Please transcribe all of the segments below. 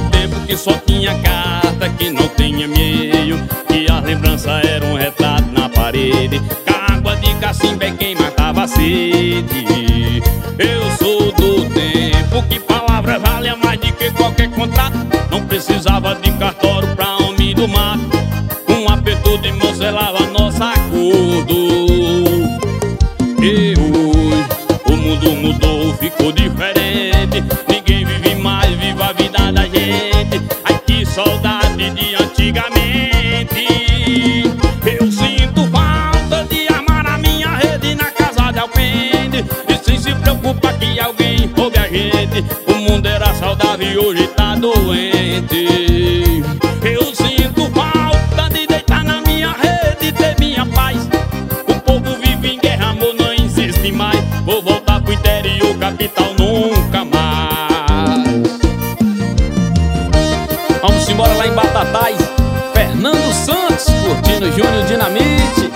tempo que só tinha carta, que não tinha e-mail, que as lembranças eram um retrato na parede. Que a água de cacimba é quem matava a sede. Eu sou do tempo que palavras valem mais do que qualquer contrato. Não precisava de cartório pra homem do mato. Um aperto de mão selava nosso acordo. E hoje o mundo mudou, ficou diferente. Ninguém vive mais, viva a vida da gente. Ai, que saudade de antigamente. Eu sinto falta de armar a minha rede na casa de alpendre, e sem se preocupar que alguém roube a gente. O mundo era saudável e hoje tá doente. Eu sinto falta de deitar na minha rede e ter minha paz. O povo vive em guerra, amor não existe mais. Vou voltar pro interior, capital nunca mais. Vamos embora lá em Batatais. Fernando Santos, curtindo Júnior Dinamite.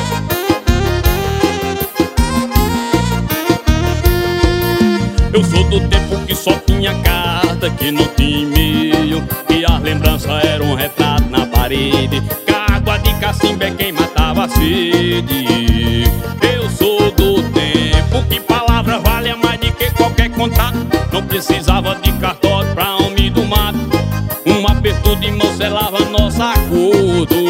Eu sou do tempo que só tinha carta, que não tinha e-mail, que as lembranças eram um retrato na parede. Que a água de cacimba é quem matava a sede. Eu sou do tempo que palavras valem mais do que qualquer contato. Não precisava de cartório pra homem do mato. Um aperto de mão selava nosso acordo.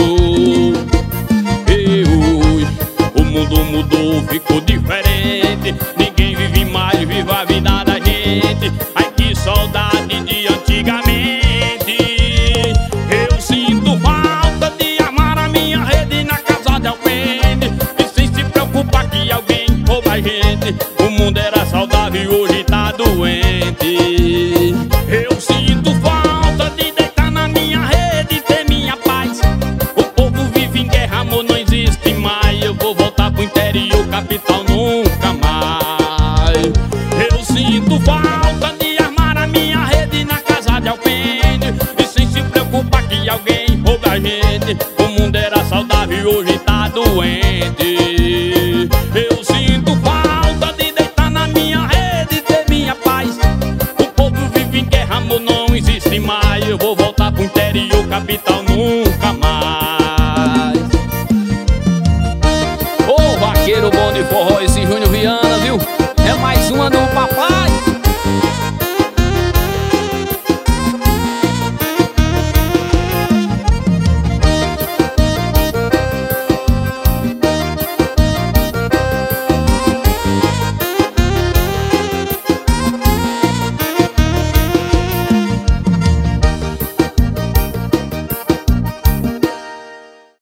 E hoje o mundo mudou, ficou diferente. Ninguém vive mais, viva a vida da gente. Ai, que saudade de antigamente. Eu sinto falta de armar a minha rede na casa de alpendre, e sem se preocupar que alguém rouba a gente. O mundo era saudável e hoje tá doente. Eu sinto falta de deitar na minha rede e ter minha paz. O povo vive em guerra, amor não existe mais. Eu vou voltar pro interior, capital nunca mais. Eu sinto falta de armar a minha rede na casa de alpendre, e sem se preocupar que alguém rouba a gente. O mundo era saudável e hoje tá doente. Eu sinto falta de deitar na minha rede e ter minha paz. O povo vive em guerra, amor não existe mais. Eu vou voltar pro interior, capital nunca mais. Ô, vaqueiro bom de forró, esse Júnior